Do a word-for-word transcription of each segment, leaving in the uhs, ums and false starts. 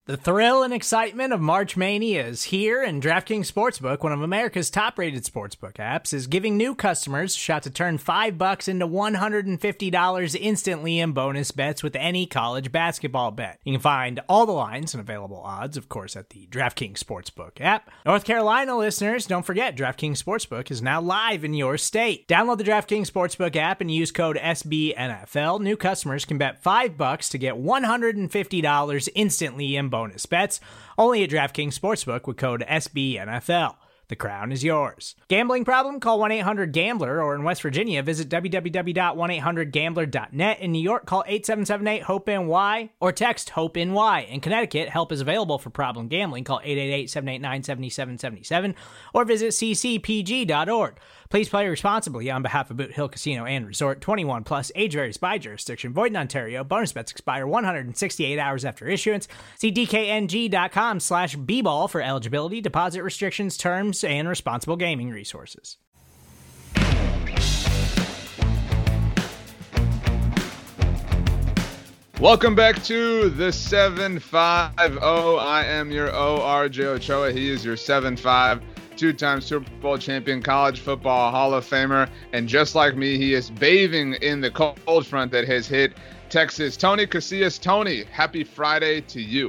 The thrill and excitement of March Mania is here, and DraftKings Sportsbook, one of America's top-rated sportsbook apps, is giving new customers a shot to turn five bucks into one hundred fifty dollars instantly in bonus bets with any college basketball bet. You can find all the lines and available odds, of course, at the DraftKings Sportsbook app. North Carolina listeners, don't forget, DraftKings Sportsbook is now live in your state. Download the DraftKings Sportsbook app and use code S B N F L. New customers can bet five bucks to get one hundred fifty dollars instantly in bonus bets, only at DraftKings Sportsbook with code S B N F L. The crown is yours. Gambling problem? Call one eight hundred gambler, or in West Virginia, visit w w w dot one eight hundred gambler dot net. In New York, call eight seven seven eight hope N Y or text HOPE-NY. In Connecticut, help is available for problem gambling. Call eight eight eight, seven eight nine, seven seven seven seven or visit c c p g dot org. Please play responsibly on behalf of Boot Hill Casino and Resort. twenty-one plus, age varies by jurisdiction. Void in Ontario. Bonus bets expire one hundred sixty-eight hours after issuance. See d k n g dot com slash b ball for eligibility, deposit restrictions, terms, and responsible gaming resources. Welcome back to the seven five zero. I am your O R J Ochoa. He is your seven five. Two-time Super Bowl champion, college football Hall of Famer, and just like me, he is bathing in the cold front that has hit Texas. Tony Casillas. Tony, happy Friday to you.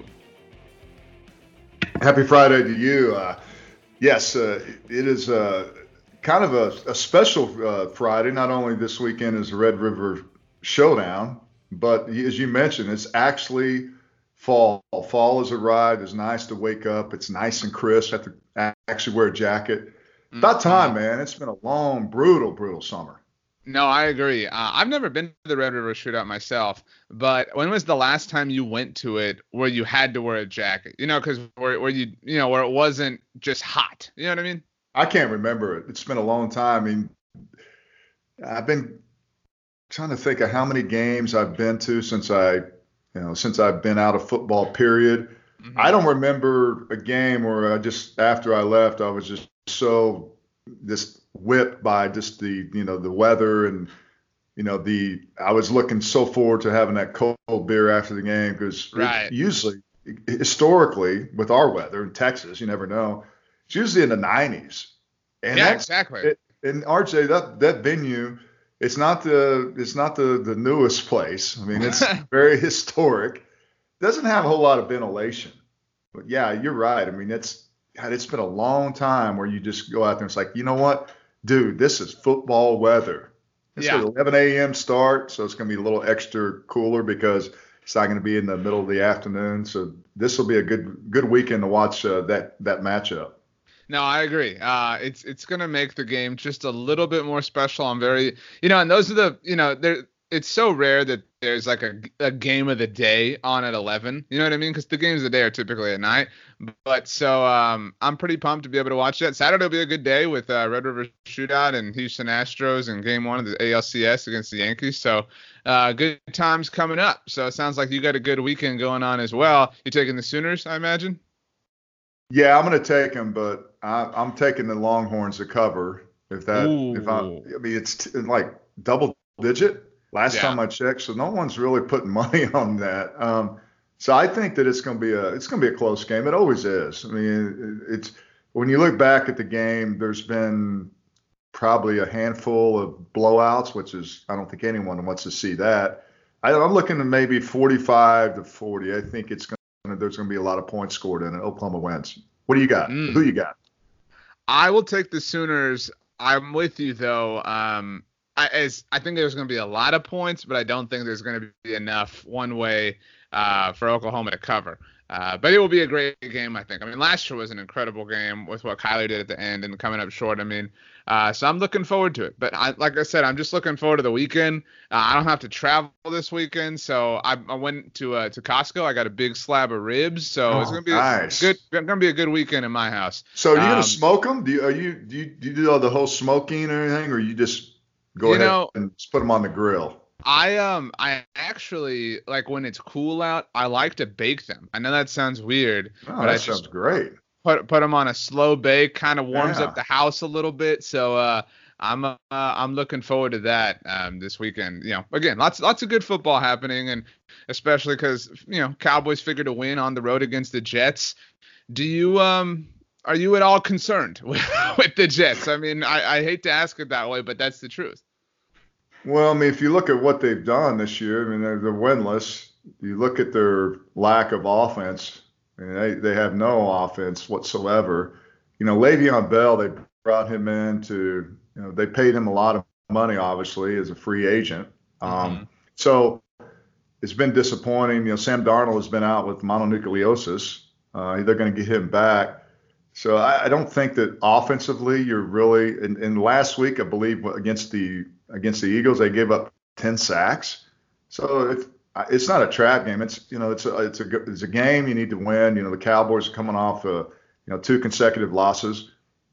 Happy Friday to you. Uh, yes, uh, it is uh, kind of a, a special uh, Friday. Not only this weekend is the Red River Showdown, but as you mentioned, it's actually fall. Fall has arrived. It's nice to wake up. It's nice and crisp. Have to actually wear a jacket. About time, man. It's been a long, brutal, brutal summer. No, I agree. Uh, I've never been to the Red River Shootout myself, but when was the last time you went to it where you had to wear a jacket? You know, because where, where you, you know, where it wasn't just hot. You know what I mean? I can't remember it. It's been a long time. I mean, I've been trying to think of how many games I've been to since I, you know, since I've been out of football, period. Mm-hmm. I don't remember a game where I just, after I left, I was just so just whipped by just the, you know, the weather and, you know, the, I was looking so forward to having that cold beer after the game because right. usually, historically, with our weather in Texas, you never know, it's usually in the nineties. And yeah, exactly. It, and R J, that, that venue, it's not the, it's not the, the newest place. I mean, it's very historic. Doesn't have a whole lot of ventilation, but yeah, you're right. I mean, it's God, it's been a long time where you just go out there and it's like, you know what, dude, this is football weather. It's yeah. an eleven a.m. start, so it's going to be a little extra cooler because it's not going to be in the middle of the afternoon. So this will be a good good weekend to watch uh, that that matchup. No, I agree. Uh, it's it's going to make the game just a little bit more special. I'm very, you know, and those are the, you know, there. It's so rare that there's like a, a game of the day on at eleven. You know what I mean? Because the games of the day are typically at night. But so um, I'm pretty pumped to be able to watch that. Saturday will be a good day with uh, Red River Shootout and Houston Astros and game one of the A L C S against the Yankees. So uh, good times coming up. So it sounds like you got a good weekend going on as well. You taking the Sooners, I imagine? Yeah, I'm going to take them, but I, I'm taking the Longhorns to cover. If that, Ooh. if I, I mean, it's t- like double digit. Last yeah. time I checked, so no one's really putting money on that. Um, so I think that it's going to be a it's going to be a close game. It always is. I mean, it's when you look back at the game, there's been probably a handful of blowouts, which is I don't think anyone wants to see that. I, I'm looking at maybe forty-five to forty. I think it's going to, there's going to be a lot of points scored in it. Oklahoma wins. What do you got? Mm. Who you got? I will take the Sooners. I'm with you though. Um, I, as, I think there's going to be a lot of points, but I don't think there's going to be enough one way uh, for Oklahoma to cover. Uh, but it will be a great game, I think. I mean, last year was an incredible game with what Kyler did at the end and coming up short. I mean, uh, so I'm looking forward to it. But I, like I said, I'm just looking forward to the weekend. Uh, I don't have to travel this weekend, so I, I went to uh, to Costco. I got a big slab of ribs, so oh, it's gonna be nice. a good. Going to be a good weekend in my house. So are you um, going to smoke them? Do you, are you do you do you do all the whole smoking or anything, or you just go you ahead know, and just put them on the grill? I um I actually like when it's cool out. I like to bake them. I know that sounds weird, Oh, but that I sounds just great. put put them on a slow bake. Kind of warms Yeah. up the house a little bit. So uh I'm uh, I'm looking forward to that um, this weekend. You know, again, lots lots of good football happening, and especially because you know Cowboys figured a win on the road against the Jets. Do you um are you at all concerned with, with the Jets? I mean, I, I hate to ask it that way, but that's the truth. Well, I mean, if you look at what they've done this year, I mean, they're, they're winless. You look at their lack of offense, I mean, they, they have no offense whatsoever. You know, Le'Veon Bell, they brought him in to, you know, they paid him a lot of money, obviously, as a free agent. Um, Mm-hmm. So it's been disappointing. You know, Sam Darnold has been out with mononucleosis. Uh, they're going to get him back. So I, I don't think that offensively you're really. And, and last week, I believe against the against the Eagles, they gave up ten sacks. So it's it's not a trap game. It's you know it's a it's a it's a game you need to win. You know the Cowboys are coming off uh, you know two consecutive losses.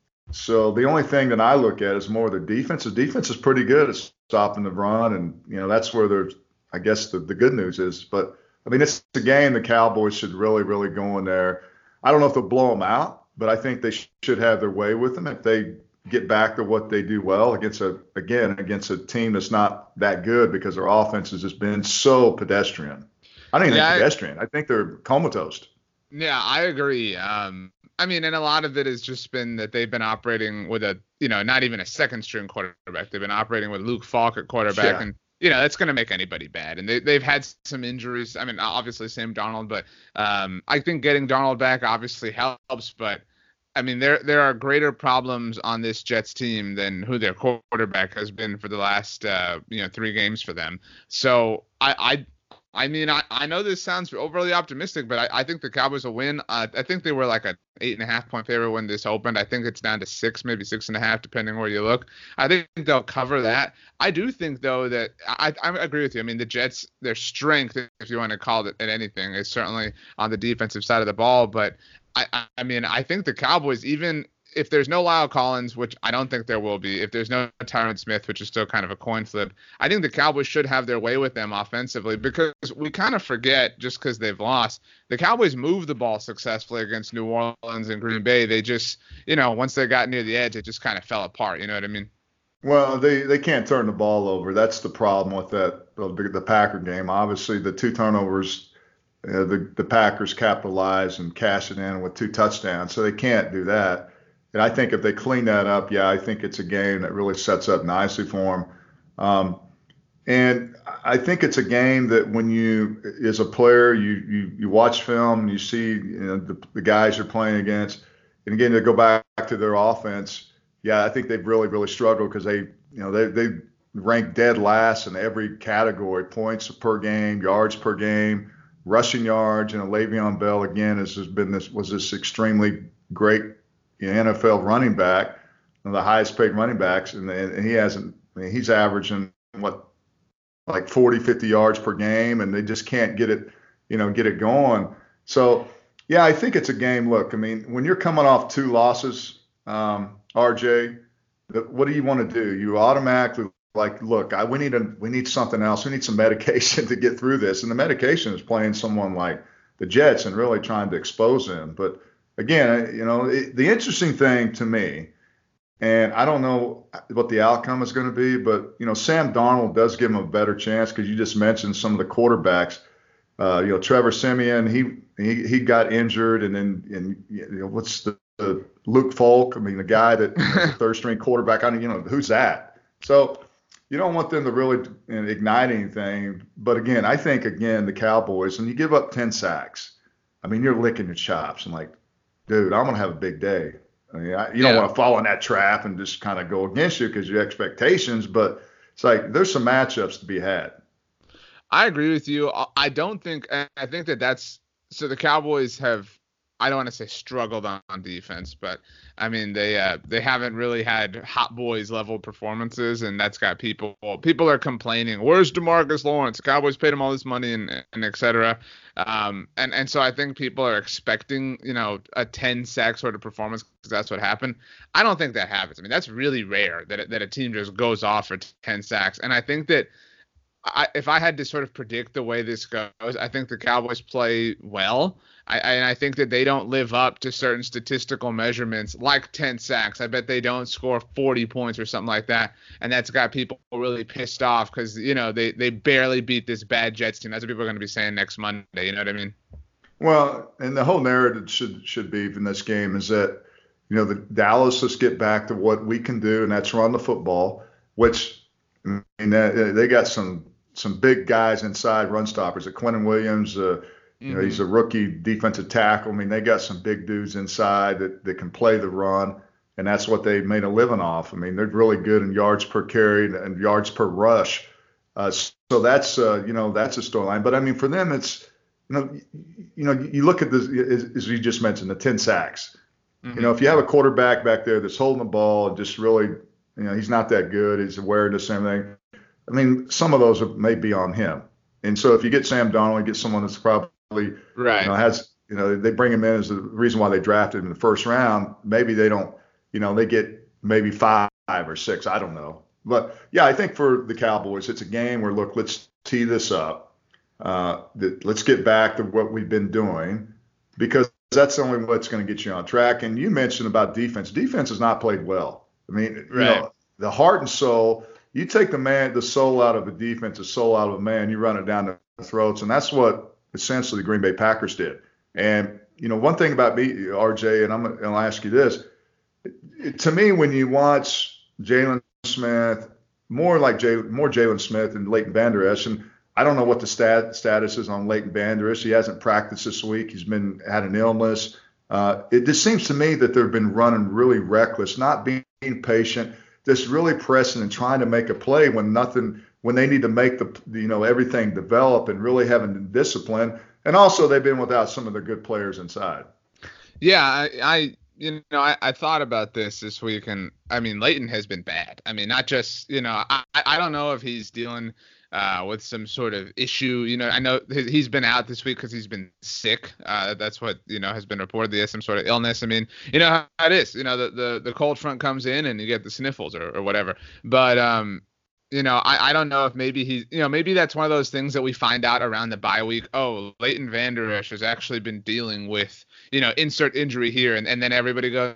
So the only thing that I look at is more the defense. The defense is pretty good at stopping the run, and you know that's where there's I guess the, the good news is. But I mean it's a game the Cowboys should really really go in there. I don't know if they'll blow them out, but I think they sh- should have their way with them if they get back to what they do well against a again against a team that's not that good because their offense has just been so pedestrian. I don't even Yeah, think I- pedestrian. I think they're comatose. Yeah, I agree. Um, I mean, and a lot of it has just been that they've been operating with a, you know, not even a second string quarterback. They've been operating with Luke Falk at quarterback, Yeah. and you know that's going to make anybody bad. And they they've had some injuries. I mean, obviously Sam Darnold, but um, I think getting Darnold back obviously helps. But I mean, there there are greater problems on this Jets team than who their quarterback has been for the last uh, you know three games for them. So I I I mean, I, I know this sounds overly optimistic, but I, I think the Cowboys will win. Uh, I think they were like an eight and a half point favorite when this opened. I think it's down to six, maybe six and a half, depending where you look. I think they'll cover that. I do think, though, that I, I agree with you. I mean, the Jets, their strength, if you want to call it anything, is certainly on the defensive side of the ball. But I, I, I mean, I think the Cowboys, even if there's no Lyle Collins, which I don't think there will be, if there's no Tyron Smith, which is still kind of a coin flip, I think the Cowboys should have their way with them offensively because we kind of forget just because they've lost. The Cowboys moved the ball successfully against New Orleans and Green Bay. They just, you know, once they got near the edge, it just kind of fell apart. You know what I mean? Well, they, they can't turn the ball over. That's the problem with that the, the Packer game. Obviously, the two turnovers, uh, the the Packers capitalized and cashed it in with two touchdowns, so they can't do that. And I think if they clean that up, yeah, I think it's a game that really sets up nicely for them. Um, and I think it's a game that when you, as a player, you you, you watch film and you see you know, the, the guys you're playing against, and again, to go back to their offense, yeah, I think they've really, really struggled because they, you know, they they rank dead last in every category: points per game, yards per game, rushing yards. You know, Le'Veon Bell again has just been this was this extremely great N F L running back, one of the highest paid running backs, and, and he hasn't. I mean, he's averaging what, like forty, fifty yards per game, and they just can't get it, you know, get it going. So, yeah, I think it's a game. Look, I mean, when you're coming off two losses, um, R J, what do you want to do? You automatically like, look, I, we need a, we need something else. We need some medication to get through this, and the medication is playing someone like the Jets and really trying to expose them, but. Again, you know, it, the interesting thing to me, and I don't know what the outcome is going to be, but, you know, Sam Darnold does give him a better chance because you just mentioned some of the quarterbacks. Uh, you know, Trevor Siemian, he he, he got injured, and then and you know, what's the, the Luke Falk? I mean, the guy that is a third string quarterback. I don't, you know, who's that? So you don't want them to really ignite anything. But again, I think again the Cowboys, and you give up ten sacks. I mean, you're licking your chops and like. Dude, I'm going to have a big day. I mean, I, you don't Yeah. want to fall in that trap and just kind of go against you because your expectations, but it's like there's some matchups to be had. I agree with you. I don't think – I think that that's – so the Cowboys have – I don't want to say struggled on, on defense, but, I mean, they uh, they haven't really had hot boys level performances, and that's got people – people are complaining, where's DeMarcus Lawrence? The Cowboys paid him all this money and, and et cetera. Um, and, and so I think people are expecting, you know, a ten sack sort of performance because that's what happened. I don't think that happens. I mean, that's really rare that, that a team just goes off for ten sacks. And I think that – I, if I had to sort of predict the way this goes, I think the Cowboys play well. I, and I think that they don't live up to certain statistical measurements like ten sacks. I bet they don't score forty points or something like that. And that's got people really pissed off because, you know, they, they barely beat this bad Jets team. That's what people are going to be saying next Monday. You know what I mean? Well, and the whole narrative should should be in this game is that, you know, the Dallas, let's get back to what we can do, and that's run the football, which I mean, they got some some big guys inside run stoppers. Quentin Williams, uh, you know, mm-hmm. he's a rookie defensive tackle. I mean, they got some big dudes inside that, that can play the run, and that's what they made a living off. I mean, they're really good in yards per carry and yards per rush. Uh, so that's uh, you know that's a storyline. But I mean, for them, it's you know you know you look at this as, as you just mentioned, the ten sacks. Mm-hmm. You know, if you have a quarterback back there that's holding the ball and just really, you know, he's not that good. His awareness and everything. I mean, some of those may be on him. And so if you get Sam Darnold, you get someone that's probably, right. you know, has, you know, they bring him in as the reason why they drafted him in the first round. Maybe they don't, you know, they get maybe five or six. I don't know. But, yeah, I think for the Cowboys, it's a game where, look, let's tee this up. Uh, that, let's get back to what we've been doing because that's the only way that's going to get you on track. And you mentioned about defense. Defense has not played well. I mean, right. you know, the heart and soul – you take the man, the soul out of a defense, the soul out of a man, you run it down their throats, and that's what essentially the Green Bay Packers did. And you know, one thing about me, R J, and I'm going to ask you this: it, to me, when you watch Jaylon Smith, more like Jay, more Jaylon Smith and Leighton Vander Esch, and I don't know what the stat status is on Leighton Vander Esch. He hasn't practiced this week. He's been had an illness. Uh, it just seems to me that they've been running really reckless, not being patient. Just really pressing and trying to make a play when nothing, when they need to make the, you know, everything develop and really having discipline. And also they've been without some of their good players inside. Yeah, I, I you know, I, I thought about this this week, and I mean, Leighton has been bad. I mean, not just, you know, I, I don't know if he's dealing uh, with some sort of issue. You know, I know he's been out this week because he's been sick. Uh, that's what, you know, has been reported. He has some sort of illness. I mean, you know how it is. You know, the, the, the cold front comes in and you get the sniffles or, or whatever. But, um, you know, I, I don't know if maybe he's, you know, maybe that's one of those things that we find out around the bye week. Oh, Leighton Vander Esch has actually been dealing with, you know, insert injury here. And, and then everybody goes,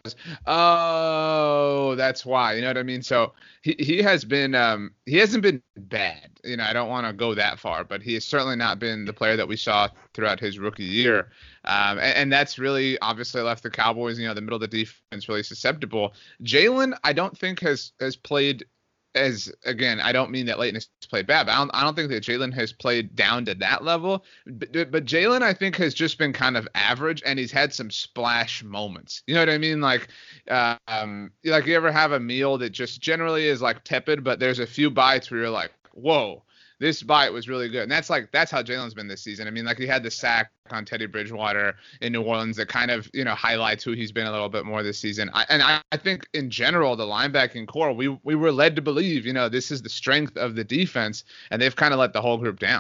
oh, that's why. You know what I mean? So he, he has been, um, he hasn't been bad. You know, I don't want to go that far, but he has certainly not been the player that we saw throughout his rookie year. Um, and, and that's really obviously left the Cowboys, you know, the middle of the defense really susceptible. Jaylon, I don't think has, has played as, again, I don't mean that Leighton has played bad, but I don't, I don't think that Jaylon has played down to that level. But, but Jaylon, I think, has just been kind of average, and he's had some splash moments. You know what I mean? Like, uh, um, like you ever have a meal that just generally is like tepid, but there's a few bites where you're like, whoa, this bite was really good. And that's like, that's how Jaylon's been this season. I mean, like he had the sack on Teddy Bridgewater in New Orleans that kind of, you know, highlights who he's been a little bit more this season. I, and I, I think in general, the linebacking core, we, we were led to believe, you know, this is the strength of the defense, and they've kind of let the whole group down.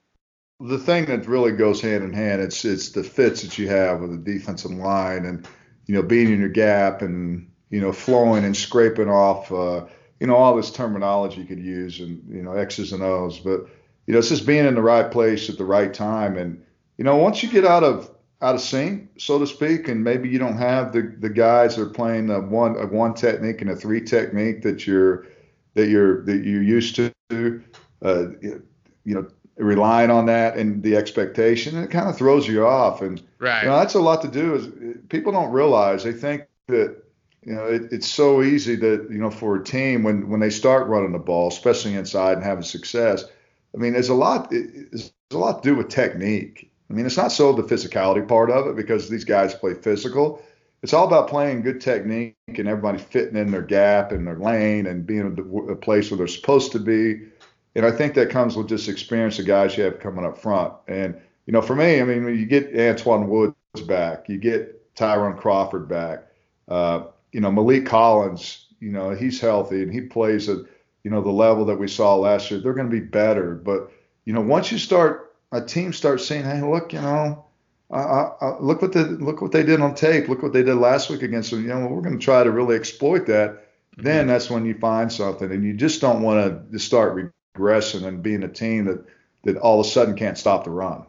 The thing that really goes hand in hand, it's, it's the fits that you have with the defensive line and, you know, being in your gap and, you know, flowing and scraping off, uh, you know, all this terminology you could use and, you know, X's and O's, but, you know, it's just being in the right place at the right time. And, you know, once you get out of, out of sync, so to speak, and maybe you don't have the, the guys that are playing a one, a one technique and a three technique that you're, that you're, that you're used to, uh, you know, relying on that and the expectation, and it kind of throws you off. And, right. you know, that's a lot to do is people don't realize, they think that, you know, it, it's so easy that, you know, for a team when, when they start running the ball, especially inside and having success, I mean, there's a lot, it, there's a lot to do with technique. I mean, it's not so the physicality part of it because these guys play physical. It's all about playing good technique and everybody fitting in their gap and their lane and being a, a place where they're supposed to be. And I think that comes with just experience the guys you have coming up front. And, you know, for me, I mean, when you get Antoine Woods back, you get Tyrone Crawford back, uh, you know, Malik Collins, you know, he's healthy and he plays at, you know, the level that we saw last year. They're going to be better. But, you know, once you start, a team starts saying, hey, look, you know, uh, uh, look what the, look what they did on tape. Look what they did last week against them. You know, we're going to try to really exploit that. Mm-hmm. Then that's when you find something, and you just don't want to start aggression and being a team that, that all of a sudden can't stop the run.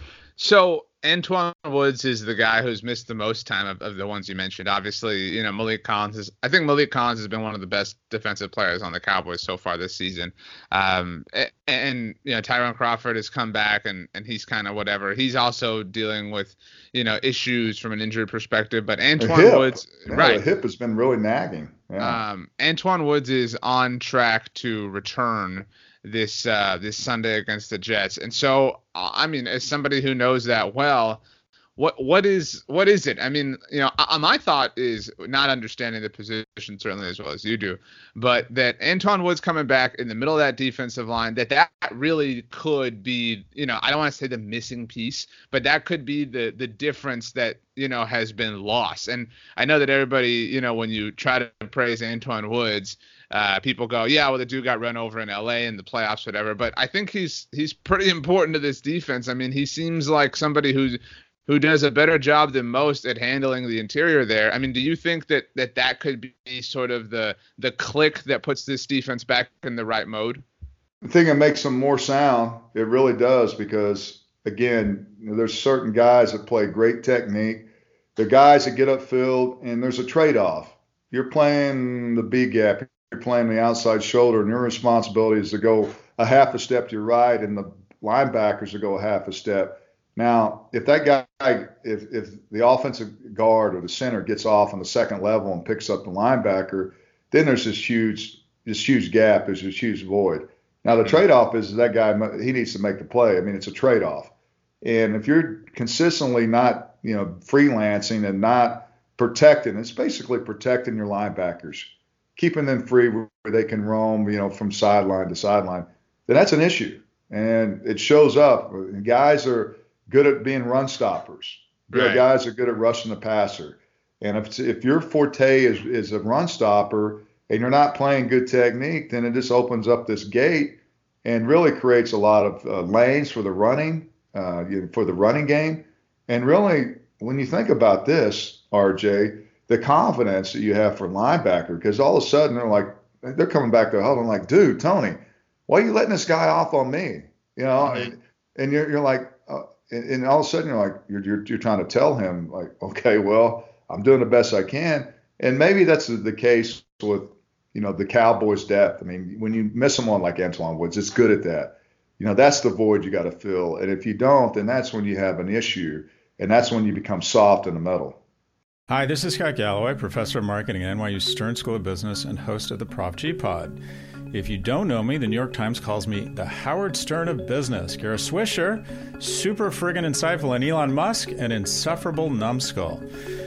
So Antwaun Woods is the guy who's missed the most time of, of the ones you mentioned. Obviously, you know, Maliek Collins is, I think Maliek Collins has been one of the best defensive players on the Cowboys so far this season. Um, and, and, you know, Tyrone Crawford has come back and, and he's kind of whatever. He's also dealing with, you know, issues from an injury perspective, but Antwaun Woods, yeah, right. The hip has been really nagging. Yeah. Um, Antwaun Woods is on track to return this uh, this Sunday against the Jets. And so, I mean, as somebody who knows that well, what what is what is it? I mean, you know, I, my thought is not understanding the position certainly as well as you do, but that Antwaun Woods coming back in the middle of that defensive line, that that really could be, you know, I don't want to say the missing piece, but that could be the the difference that, you know, has been lost. And I know that everybody, you know, when you try to praise Antwaun Woods, Uh, people go, yeah, well, the dude got run over in L A in the playoffs, whatever. But I think he's he's pretty important to this defense. I mean, he seems like somebody who who does a better job than most at handling the interior there. I mean, do you think that that, that could be sort of the the click that puts this defense back in the right mode? I think it makes them more sound. It really does, because, again, you know, there's certain guys that play great technique. They're guys that get upfield, and there's a trade-off. You're playing the B gap. You're playing the outside shoulder, and your responsibility is to go a half a step to your right, and the linebackers to go a half a step. Now, if that guy, if if the offensive guard or the center gets off on the second level and picks up the linebacker, then there's this huge, this huge gap, there's this huge void. Now, the trade-off is that guy, he needs to make the play. I mean, it's a trade-off. And if you're consistently not, you know, freelancing and not protecting, it's basically protecting your linebackers, keeping them free where they can roam, you know, from sideline to sideline, then that's an issue. And it shows up. Guys are good at being run stoppers. Right. Guys are good at rushing the passer. And if if your forte is, is a run stopper and you're not playing good technique, then it just opens up this gate and really creates a lot of uh, lanes for the running, uh, for the running game. And really, when you think about this, R J, the confidence that you have for linebacker, because all of a sudden they're like, they're coming back to the huddle and like, dude, Tony, why are you letting this guy off on me? You know, mm-hmm. and, and you're, you're like, uh, and, and all of a sudden you're like, you're, you're, you're trying to tell him like, okay, well, I'm doing the best I can. And maybe that's the case with, you know, the Cowboys' depth. I mean, when you miss someone like Antwaun Woods, it's good at that. You know, that's the void you got to fill. And if you don't, then that's when you have an issue. And that's when you become soft in the middle. Hi, this is Scott Galloway, professor of marketing at N Y U Stern School of Business and host of the Prop G Pod. If you don't know me, the New York Times calls me the Howard Stern of business. Kara Swisher, super friggin' insightful, and Elon Musk, an insufferable numbskull.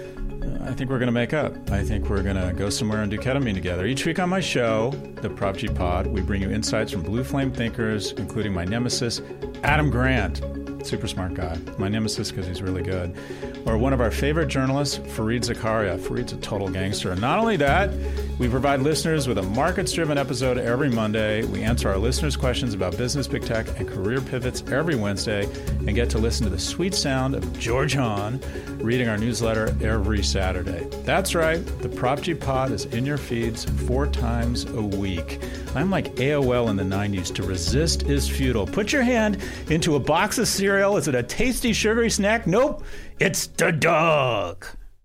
I think we're going to make up. I think we're going to go somewhere and do ketamine together. Each week on my show, the Prop G Pod, we bring you insights from blue flame thinkers, including my nemesis, Adam Grant. Super smart guy. My nemesis because he's really good. Or one of our favorite journalists, Fareed Zakaria. Fareed's a total gangster. And not only that, we provide listeners with a markets-driven episode every Monday. We answer our listeners' questions about business, big tech, and career pivots every Wednesday, and get to listen to the sweet sound of George Hahn reading our newsletter every Saturday. That's right. The Prop G Pod is in your feeds four times a week. I'm like A O L in the nineties. To resist is futile. Put your hand into a box of cereal. Is it a tasty, sugary snack? Nope. It's the dog.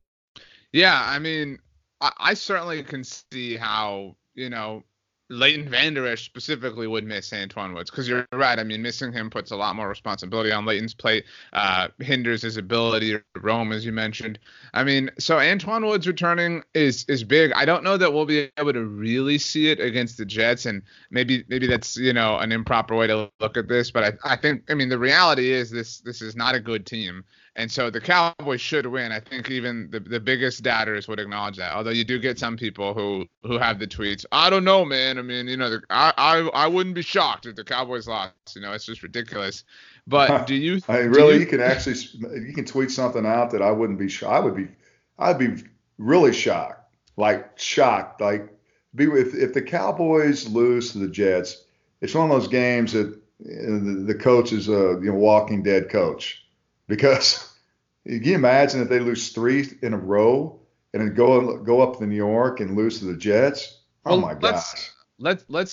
Yeah, I mean, I, I certainly can see how, you know, Leighton Vander Esch specifically would miss Antwaun Woods, because you're right. I mean, missing him puts a lot more responsibility on Leighton's plate, uh, hinders his ability to roam, as you mentioned. I mean, so Antwaun Woods returning is is big. I don't know that we'll be able to really see it against the Jets, and maybe maybe that's, you know, an improper way to look at this. But I, I think, I mean, the reality is this this is not a good team. And so the Cowboys should win. I think even the, the biggest doubters would acknowledge that. Although you do get some people who, who have the tweets, I don't know, man. I mean, you know, the, I, I I wouldn't be shocked if the Cowboys lost. You know, it's just ridiculous. But do you? I mean, really, you, you can actually you can tweet something out that I wouldn't be shocked. I would be, I'd be really shocked, like shocked. Like, be if if the Cowboys lose to the Jets, it's one of those games that the, the coach is a you know Walking Dead coach. Because can you imagine if they lose three in a row and then go go up to New York and lose to the Jets? Oh, well, my let's, gosh. Let's let's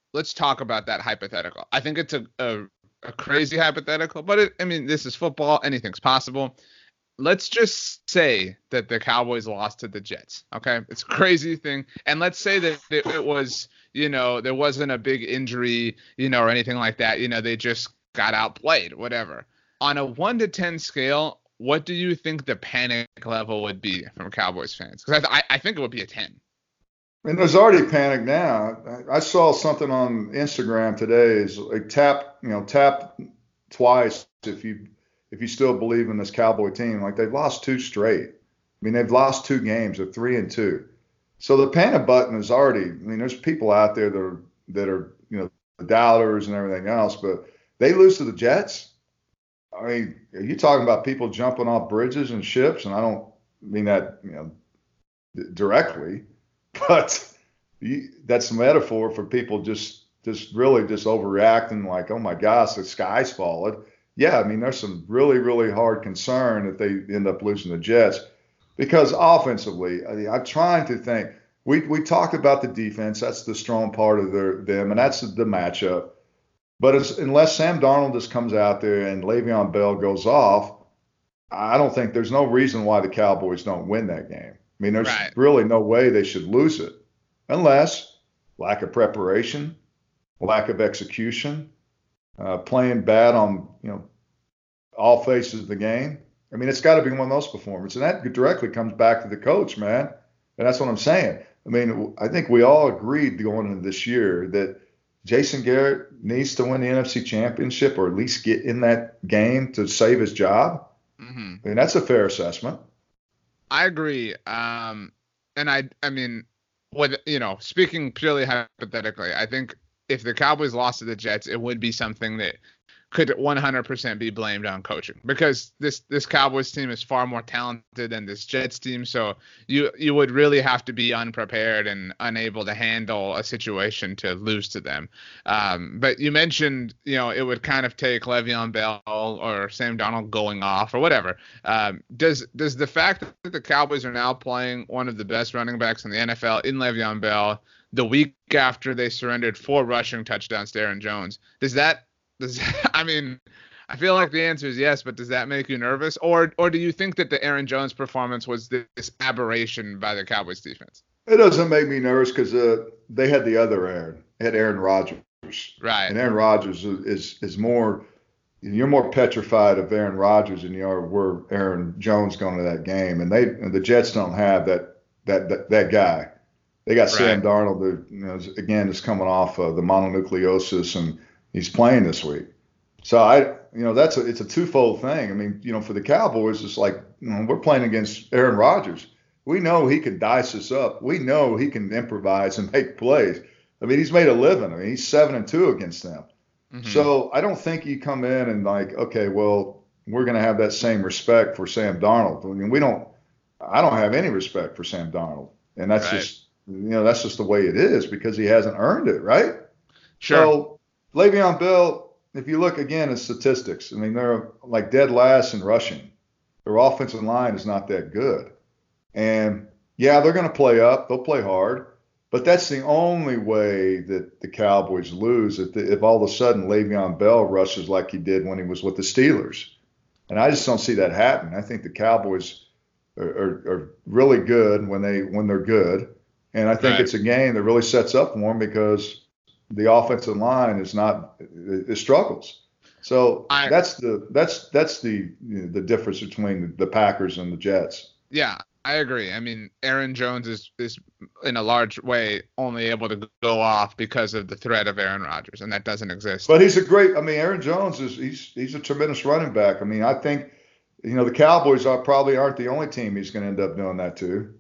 let's talk about that hypothetical. I think it's a, a, a crazy hypothetical, but it, I mean, this is football. Anything's possible. Let's just say that the Cowboys lost to the Jets. Okay. It's a crazy thing. And let's say that it, it was, you know, there wasn't a big injury, you know, or anything like that. You know, they just got outplayed, whatever. On a one to ten scale, what do you think the panic level would be from Cowboys fans? Because I, I think it would be a ten. And there's already panic now. I saw something on Instagram today is like tap, you know, tap twice if you if you still believe in this Cowboy team. Like they've lost two straight. I mean, they've lost two games. They're three and two. So the panic button is already. I mean, there's people out there that are that are you know doubters and everything else, but they lose to the Jets. I mean, are you talking about people jumping off bridges and ships? And I don't mean that you know directly. But you, that's a metaphor for people just just really just overreacting like, oh, my gosh, the sky's falling. Yeah, I mean, there's some really, really hard concern that they end up losing the Jets because offensively, I mean, I'm trying to think. We we talked about the defense. That's the strong part of their, them, and that's the matchup. But it's, unless Sam Darnold just comes out there and Le'Veon Bell goes off, I don't think there's no reason why the Cowboys don't win that game. I mean, there's right. really no way they should lose it unless lack of preparation, lack of execution, uh, playing bad on, you know, all phases of the game. I mean, it's got to be one of those performances. And that directly comes back to the coach, man. And that's what I'm saying. I mean, I think we all agreed going into this year that Jason Garrett needs to win the N F C Championship or at least get in that game to save his job. Mm-hmm. I mean, that's a fair assessment. I agree. Um, and I, I mean, with, you know, speaking purely hypothetically, I think if the Cowboys lost to the Jets, it would be something that could one hundred percent be blamed on coaching because this, this Cowboys team is far more talented than this Jets team. So you, you would really have to be unprepared and unable to handle a situation to lose to them. Um, but you mentioned, you know, it would kind of take Le'Veon Bell or Sam Darnold going off or whatever. Um, does, does the fact that the Cowboys are now playing one of the best running backs in the N F L in Le'Veon Bell the week after they surrendered four rushing touchdowns to Aaron Jones, does that, Does, I mean, I feel like the answer is yes, but does that make you nervous? Or or do you think that the Aaron Jones performance was this aberration by the Cowboys defense? It doesn't make me nervous because uh, they had the other Aaron. They had Aaron Rodgers. Right. And Aaron Rodgers is, is, is more – you're more petrified of Aaron Rodgers than you are were Aaron Jones going to that game. And they and the Jets don't have that that that, that guy. They got right. Sam Darnold, who, you know, again, is coming off of the mononucleosis and – he's playing this week. So I, you know, that's a, it's a twofold thing. I mean, you know, for the Cowboys, it's like, you know, we're playing against Aaron Rodgers. We know he can dice us up. We know he can improvise and make plays. I mean, he's made a living. I mean, he's seven and two against them. Mm-hmm. So I don't think you come in and like, okay, well, we're going to have that same respect for Sam Darnold. I mean, we don't, I don't have any respect for Sam Darnold. And that's right. just, you know, that's just the way it is because he hasn't earned it, right? Sure. So, Le'Veon Bell, if you look again at statistics, I mean, they're like dead last in rushing. Their offensive line is not that good. And, yeah, they're going to play up. They'll play hard. But that's the only way that the Cowboys lose if, the, if all of a sudden Le'Veon Bell rushes like he did when he was with the Steelers. And I just don't see that happening. I think the Cowboys are, are, are really good when, they, when they're good. And I think right. it's a game that really sets up for them because – the offensive line is not it struggles. So I, that's the that's that's the you know, the difference between the Packers and the Jets. Yeah, I agree. I mean, Aaron Jones is is in a large way only able to go off because of the threat of Aaron Rodgers, and that doesn't exist. But he's a great. I mean, Aaron Jones is he's he's a tremendous running back. I mean, I think you know the Cowboys are probably aren't the only team he's going to end up doing that to.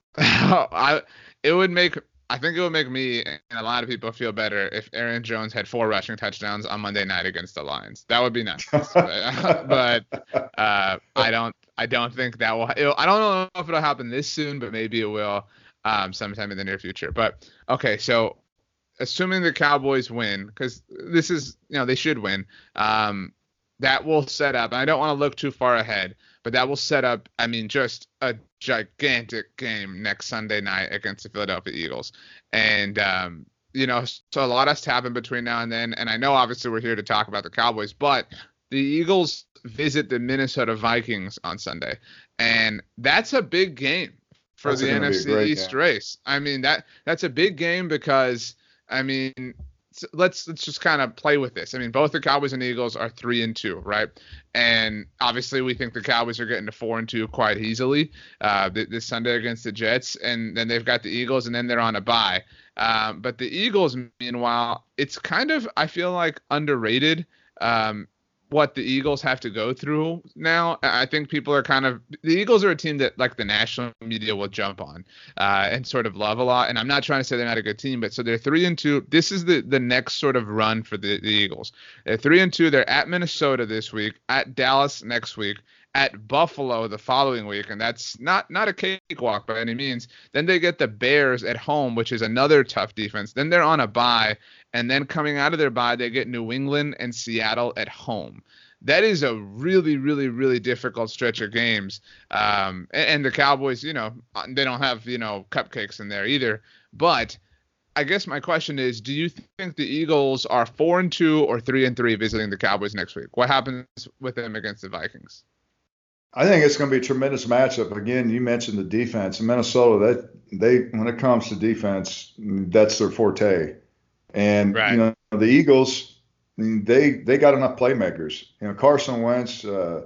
I it would make. I think it would make me and a lot of people feel better if Aaron Jones had four rushing touchdowns on Monday night against the Lions. That would be nice. but uh, I don't. I don't think that will. I don't know if it'll happen this soon, but maybe it will um, sometime in the near future. But okay, so assuming the Cowboys win, because this is you know they should win. Um, that will set up. And I don't want to look too far ahead, but that will set up. I mean, just a gigantic game next Sunday night against the Philadelphia Eagles. And um, you know, so a lot has to happen between now and then. And I know obviously we're here to talk about the Cowboys, but the Eagles visit the Minnesota Vikings on Sunday, and that's a big game for That's the gonna N F be a C great East game. race. I mean, that that's a big game because, I mean, s- let's let's just kind of play with this. I mean, both the Cowboys and Eagles are three and two, right? And obviously, we think the Cowboys are getting to four and two quite easily uh, th- this Sunday against the Jets, and then they've got the Eagles, and then they're on a bye. Um, but the Eagles, meanwhile, it's kind of, I feel like, underrated. Um, what the Eagles have to go through now. I think people are kind of, the Eagles are a team that like the national media will jump on uh, and sort of love a lot. And I'm not trying to say they're not a good team, but so they're three and two. This is the the next sort of run for the, the Eagles. They're three and two. They're at Minnesota this week, at Dallas next week, at Buffalo the following week, and that's not not a cakewalk by any means. Then they get the Bears at home, which is another tough defense. Then they're on a bye. And then coming out of their bye, they get New England and Seattle at home. That is a really, really, really difficult stretch of games. Um, and, and the Cowboys, you know, they don't have, you know, cupcakes in there either. But I guess my question is, do you think the Eagles are four and two or three and three visiting the Cowboys next week? What happens with them against the Vikings? I think it's going to be a tremendous matchup. Again, you mentioned the defense in Minnesota. That they, when it comes to defense, that's their forte. And Right. you know the Eagles, I mean, they they got enough playmakers. You know Carson Wentz. Uh,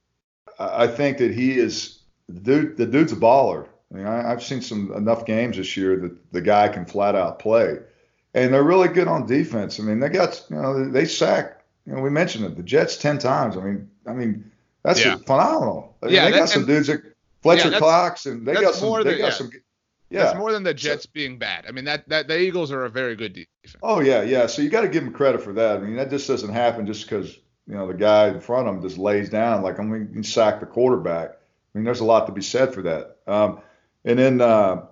I I think that he is the dude. The dude's a baller. I mean, I, I've seen some enough games this year that the guy can flat out play, and they're really good on defense. I mean, they got you know they sack. You know, we mentioned it. The Jets ten times. I mean, I mean that's Yeah. phenomenal. I mean, Yeah, they that- got some and- dudes that Fletcher yeah, that's- Cox, and they that's got some. more They than- got yeah. some. Yeah, That's more than the Jets being bad. I mean, that, that the Eagles are a very good defense. Oh yeah, yeah. So you got to give him credit for that. I mean, that just doesn't happen just because you know the guy in front of him just lays down. Like I mean, you sack the quarterback. I mean, there's a lot to be said for that. Um, and then uh,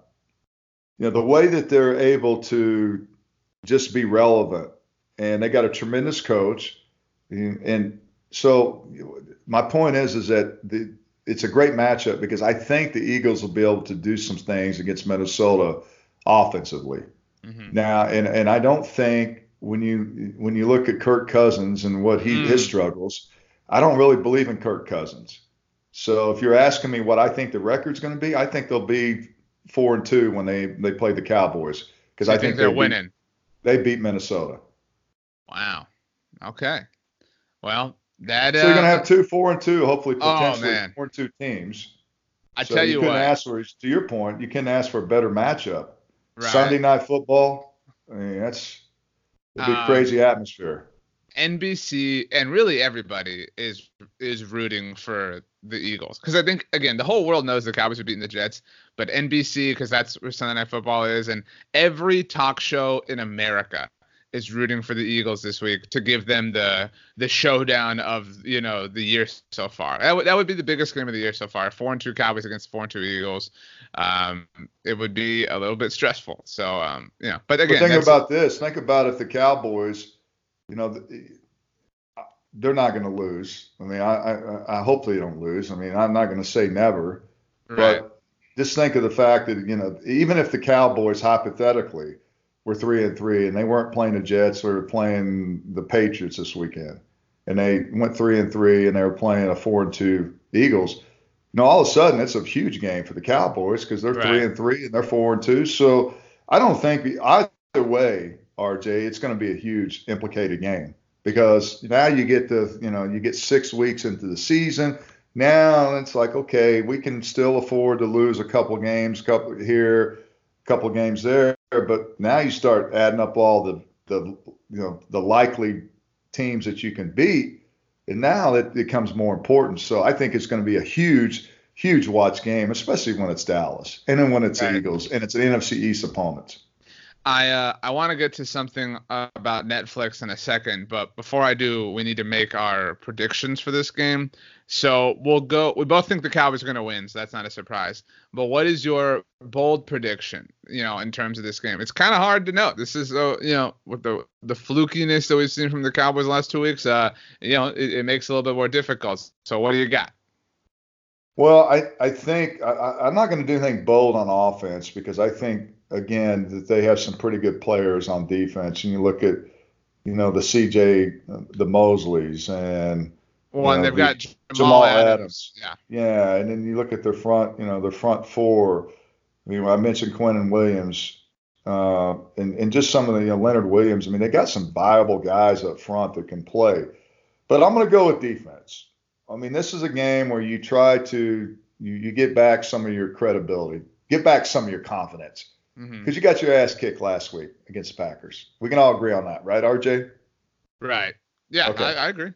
you know the way that they're able to just be relevant, and they got a tremendous coach. And, and so my point is, is that the it's a great matchup because I think the Eagles will be able to do some things against Minnesota offensively. Mm-hmm. Now, and and I don't think when you when you look at Kirk Cousins and what he Mm. his struggles, I don't really believe in Kirk Cousins. So if you're asking me what I think the record's going to be, I think they'll be four and two when they they play the Cowboys because I I think, think they're they beat- winning. They beat Minnesota. Wow. Okay. Well, that. So you're going to uh, have two four and two, hopefully Oh, potentially man. four and two teams. I So tell you couldn't what. ask for, to your point, you couldn't ask for a better matchup. Right. Sunday night football. I mean, that's it'd be Um, crazy atmosphere. N B C and really everybody is is rooting for the Eagles because I think again the whole world knows the Cowboys are beating the Jets, but N B C because that's where Sunday Night Football is, and every talk show in America is rooting for the Eagles this week to give them the the showdown of you know the year so far. That would that would be the biggest game of the year so far. Four and two Cowboys against four and two Eagles. Um, it would be a little bit stressful. So um, you know, but again, But think that's- about this. Think about if the Cowboys, you know, th- they're not going to lose. I mean, I, I, I hope they don't lose. I mean, I'm not going to say never, right. but just think of the fact that, you know, even if the Cowboys hypothetically were three and three and they weren't playing the Jets, they were playing the Patriots this weekend, and they went three and three and they were playing a four and two Eagles. You know, all of a sudden it's a huge game for the Cowboys because they're Right. three and three and they're four and two. So I don't think either way, R J, it's going to be a huge implicated game because now you get the, you know, you get six weeks into the season. Now it's like, okay, we can still afford to lose a couple games, couple here, a couple games there. But now you start adding up all the, the, you know, the likely teams that you can beat. And now it becomes more important. So I think it's going to be a huge, huge watch game, especially when it's Dallas and then when it's Right. the Eagles and it's an N F C East opponent. I uh, I want to get to something uh, about Netflix in a second, but before I do, we need to make our predictions for this game. So we'll go. We both think the Cowboys are going to win, so that's not a surprise. But what is your bold prediction? You know, in terms of this game, it's kind of hard to know. This is, uh, you know, with the the flukiness that we've seen from the Cowboys the last two weeks, uh, you know, it, it makes it a little bit more difficult. So what do you got? Well, I, I think I, I'm not going to do anything bold on offense because I think, again, that they have some pretty good players on defense. And you look at, you know, the C J, the Mosleys, and Well, you and know, they've the got Jamal, Jamal Adams. Adams. Yeah. Yeah, and then you look at their front, you know, their front four. I mean, I mentioned Quentin Williams, uh, and and just some of the, you know, Leonard Williams. I mean, they got some viable guys up front that can play. But I'm going to go with defense. I mean, this is a game where you try to you, you get back some of your credibility, get back some of your confidence, because Mm-hmm. you got your ass kicked last week against the Packers. We can all agree on that, right, R J? Right. Yeah, Okay. I, I agree.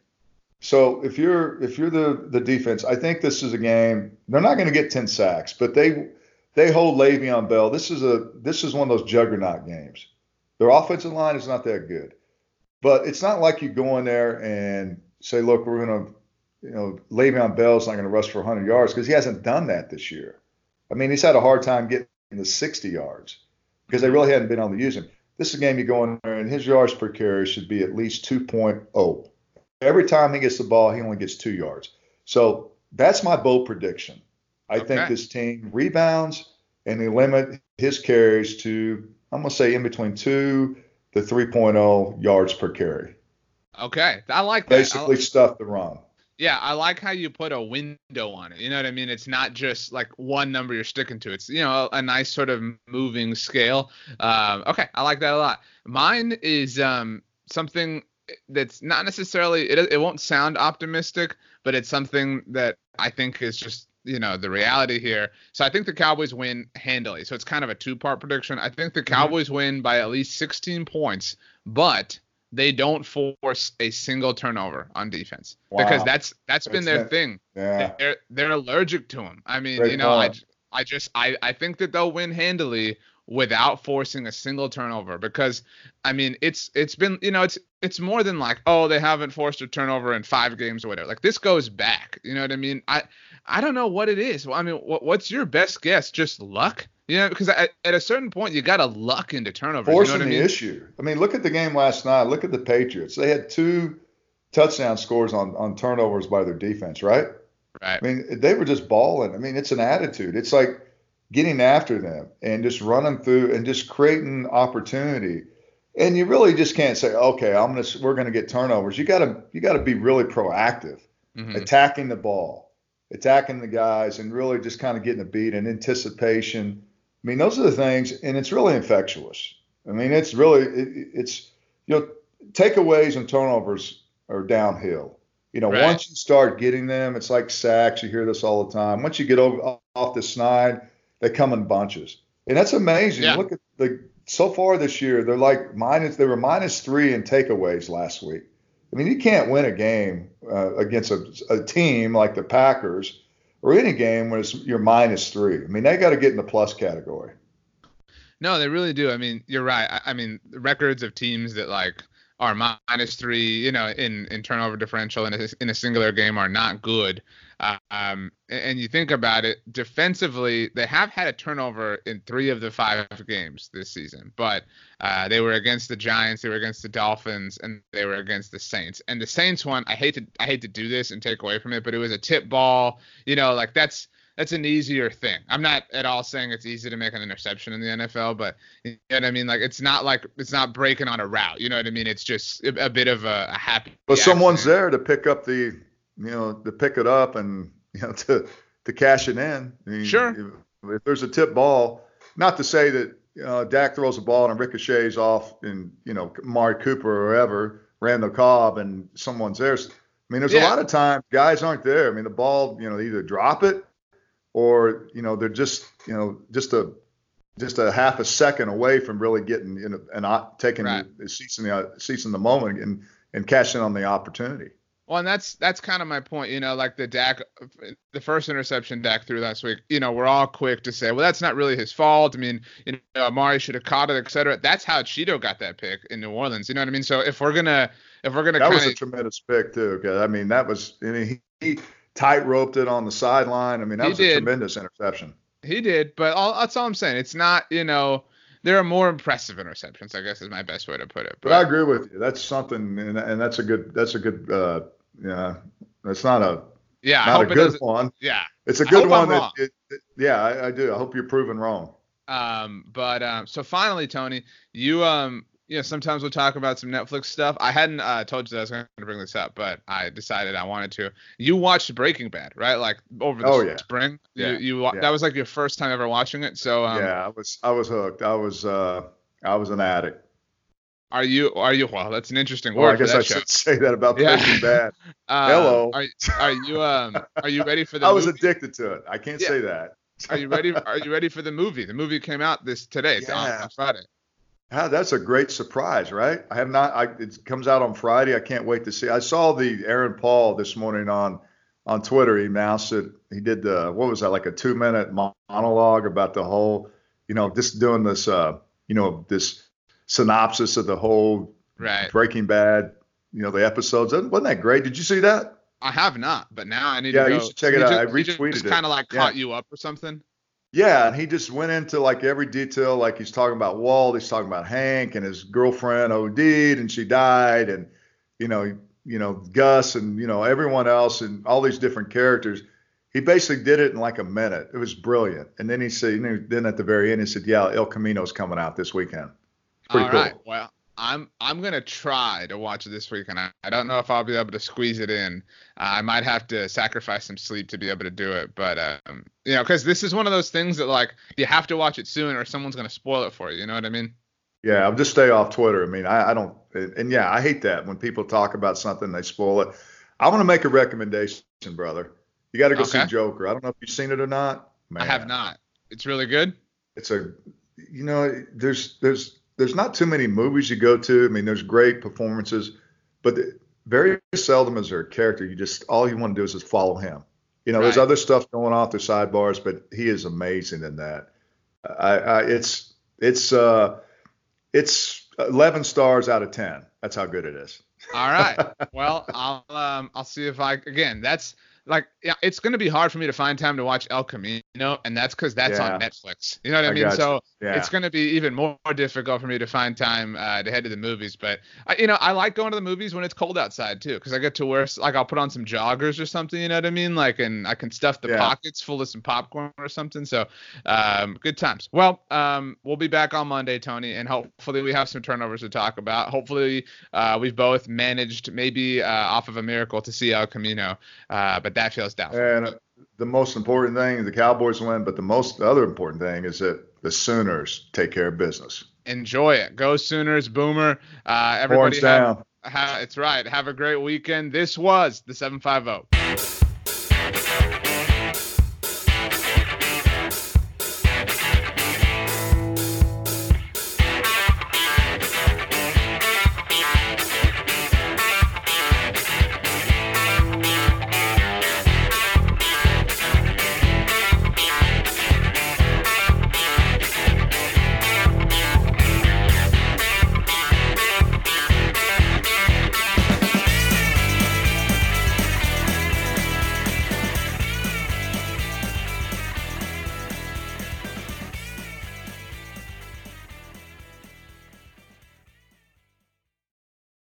So if you're if you're the the defense, I think this is a game. They're not going to get ten sacks, but they they hold Le'Veon Bell. This is a this is one of those juggernaut games. Their offensive line is not that good, but it's not like you go in there and say, look, we're going to, you know, Le'Veon Bell's not going to rush for one hundred yards because he hasn't done that this year. I mean, he's had a hard time getting to sixty yards because they really hadn't been able to use him. This is a game you go in there and his yards per carry should be at least two point oh. Every time he gets the ball, he only gets two yards. So that's my bold prediction. I Okay. think this team rebounds and they limit his carries to, I'm going to say, in between two to three point oh yards per carry. Okay. I like that. Basically, I, stuff the run. yeah, I like how you put a window on it. You know what I mean? It's not just like one number you're sticking to. It's, you know, a nice sort of moving scale. Um, okay. I like that a lot. Mine is um, something that's not necessarily, it, it won't sound optimistic, but it's something that I think is just, you know, the reality here. So I think the Cowboys win handily. So it's kind of a two-part prediction. I think the Cowboys mm-hmm. win by at least sixteen points, but they don't force a single turnover on defense. Wow. Because that's that's, that's been their it. thing. Yeah. They're they're allergic to them. I mean, Great you know, point. I I just I I think that they'll win handily without forcing a single turnover, because I mean it's it's been, you know, it's it's more than like, oh, they haven't forced a turnover in five games or whatever. Like, this goes back, you know what I mean? I I don't know what it is. Well, I mean, what, what's your best guess? Just luck? You know, because at, at a certain point you got to luck into turnovers. Forcing you know what the I mean? issue. I mean, look at the game last night. Look at the Patriots. They had two touchdown scores on on turnovers by their defense, right? Right. I mean, they were just balling. I mean, it's an attitude. It's like getting after them and just running through and just creating opportunity. And you really just can't say, okay, I'm gonna we're gonna get turnovers. You gotta you gotta be really proactive, mm-hmm. attacking the ball, attacking the guys, and really just kind of getting a beat and anticipation. I mean, those are the things, and it's really infectious. I mean, it's really it, it's you know, takeaways and turnovers are downhill. You know, right. Once you start getting them, it's like sacks. You hear this all the time. Once you get over off the snide, they come in bunches, and that's amazing. Yeah. Look at the so far this year, they're like minus. They were minus three in takeaways last week. I mean, you can't win a game uh, against a, a team like the Packers or any game when it's, you're minus three. I mean, they got to get in the plus category. No, they really do. I mean, you're right. I, I mean, the records of teams that like are minus three, you know, in, in turnover differential in a, in a singular game are not good. Uh, um, and, and you think about it, defensively, they have had a turnover in three of the five games this season, but uh, they were against the Giants, they were against the Dolphins, and they were against the Saints. And the Saints one, I hate to I hate to do this and take away from it, but it was a tip ball. You know, like that's that's an easier thing. I'm not at all saying it's easy to make an interception in the N F L, but you know what I mean? Like, it's not like it's not breaking on a route. You know what I mean? It's just a, a bit of a, a happy. But accident. Someone's there to pick up the, you know, to pick it up and, you know, to to cash it in. I mean, sure. If, if there's a tip ball, not to say that, you know, Dak throws a ball and ricochets off and, you know, Amari Cooper or whoever, Randall Cobb, and someone's there. I mean, there's yeah. a lot of times guys aren't there. I mean, the ball, you know, they either drop it or, you know, they're just, you know, just a just a half a second away from really getting, you know, and taking right. the seizing the seizing the moment and and cashing on the opportunity. Well, and that's that's kind of my point, you know, like the Dak, the first interception Dak threw last week, you know, we're all quick to say, well, that's not really his fault. I mean, you know, Amari should have caught it, et cetera. That's how Cheeto got that pick in New Orleans. You know what I mean? So if we're gonna, if we're gonna, that kinda, was a tremendous pick too. Okay, I mean, that was, I mean, he, he tight roped it on the sideline. I mean, that was did. a tremendous interception. He did, but all, that's all I'm saying. It's not, you know. There are more impressive interceptions, I guess is my best way to put it. But, but I agree with you. That's something, and, and that's a good, that's a good, uh, yeah, that's not a, Yeah, I Not hope a it good doesn't. one. Yeah, It's a I good hope one. I'm That wrong. it, it- yeah, I, I do. I hope you're proven wrong. Um, but um, so finally, Tony, you um, you know, sometimes we'll talk about some Netflix stuff. I hadn't uh, told you that I was going to bring this up, but I decided I wanted to. You watched Breaking Bad, right? Like over the Oh, yeah. spring. Yeah, You you wa- yeah. that was like your first time ever watching it. So um, Yeah, I was I was hooked. I was uh I was an addict. are you are you? Well, that's an interesting Well, I word for guess that I show. should say that about Yeah. Breaking Bad. Um, Hello. Are are you um are you ready for the I was movie? addicted to it. I can't Yeah. say that. Are you ready? Are you ready for the movie? The movie came out this today. It's on, Yeah. on Friday. Ah, that's a great surprise, right? I have not. I, it comes out on Friday. I can't wait to see. I saw the Aaron Paul this morning on on Twitter. He announced it. He did the what was that like a two minute monologue about the whole, you know, just doing this, uh, you know, this synopsis of the whole Right. Breaking Bad, you know, the episodes. Wasn't that great? Did you see that? I have not, but now I need Yeah, to go. you should check He it out. just- I he just, retweeted it. kind of like Yeah. caught you up or something. Yeah, and he just went into like every detail, like he's talking about Walt, he's talking about Hank and his girlfriend O D'd and she died, and you know, you know Gus and you know everyone else and all these different characters. He basically did it in like a minute. It was brilliant. And then he said, you know, then at the very end, he said, "Yeah, El Camino's coming out this weekend." It's pretty All cool. right. Well, I'm I'm gonna try to watch it this weekend. I, I don't know if I'll be able to squeeze it in. Uh, I might have to sacrifice some sleep to be able to do it. But um, you know, because this is one of those things that like you have to watch it soon, or someone's gonna spoil it for you. You know what I mean? Yeah, I'll just stay off Twitter. I mean, I, I don't, and yeah, I hate that when people talk about something, they spoil it. I want to make a recommendation, brother. You got to go Okay. see Joker. I don't know if you've seen it or not. Man, I have not. It's really good. It's a, you know, there's, there's, there's not too many movies you go to. I mean, there's great performances, but very seldom is there a character you just, all you want to do is just follow him. You know, there's Right. other stuff going off the sidebars, but he is amazing in that. I, I it's, it's, uh, it's eleven stars out of ten. That's how good it is. All right. Well, I'll um I'll see if I again. That's like yeah, it's gonna be hard for me to find time to watch El Camino, and that's because that's Yeah. on Netflix. You know what I, I mean? got you. So Yeah. it's gonna be even more difficult for me to find time uh, to head to the movies. But I, you know, I like going to the movies when it's cold outside too, because I get to wear like I'll put on some joggers or something. You know what I mean? Like, and I can stuff the Yeah. pockets full of some popcorn or something. So um, good times. Well, um, we'll be back on Monday, Tony, and hopefully we have some turnovers to talk about. Hopefully uh, we've both managed maybe uh, off of a miracle to see El Camino, uh, but that feels doubtful. And the most important thing, the Cowboys win, but the most the other important thing is that the Sooners take care of business. Enjoy it. Go Sooners, Boomer. Uh, everybody Horns have, down. have, it's right. Have a great weekend. This was the seven fifty.